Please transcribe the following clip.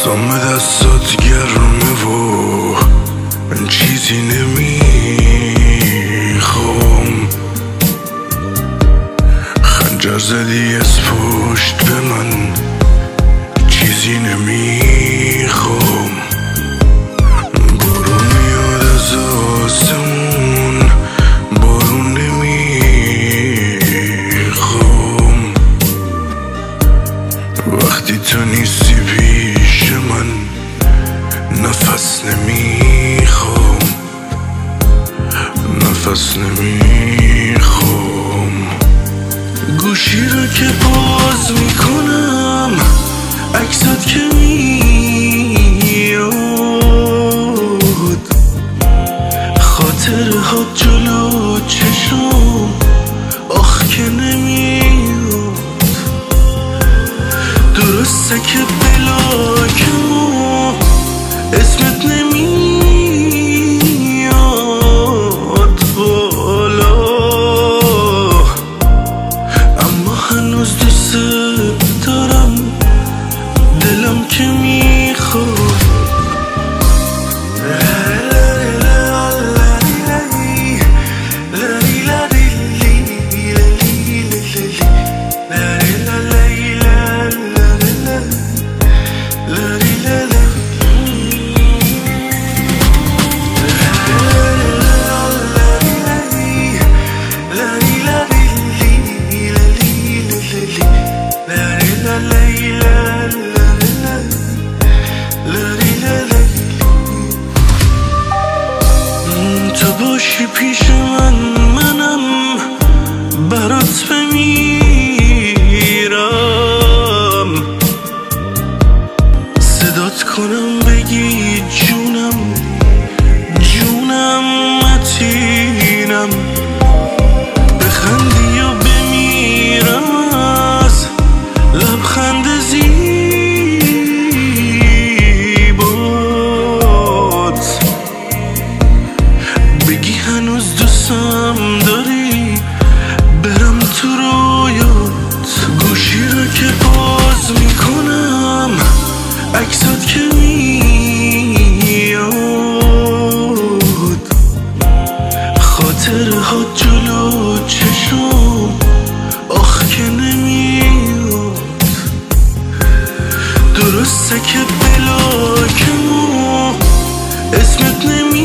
دم دستات گرمه و من چیزی نمیخوام. خنجر زدی از پشت به من، چیزی نمیخوام. بارون میاد از آسمون، بارون نمیخوام. وقتی تو نیستی پیش من، نفس نمیخوام، نفس نمیخوام. گوشی رو که باز میکنم، عکسات که میاد، خاطرهات جلو چشم، آخ که نمیاد. درسته که بلاکم اسمت نمیاد بالا، اما هنوز دوست دارم، دلم که میخواد. تو باشی پیش من، منم برات بمیرم. صدات کنم بگی جونم، جونم متینم. بخندی و بمیرم از لبخند زیبات. بگی هنوز دوستم داری، برم تو رویات. گوشی رو که باز میکنم، عکسات که میاد، خاطرهات جلو چشم، آخ که نمیاد. درسته که بلاکم اسمت نمیاد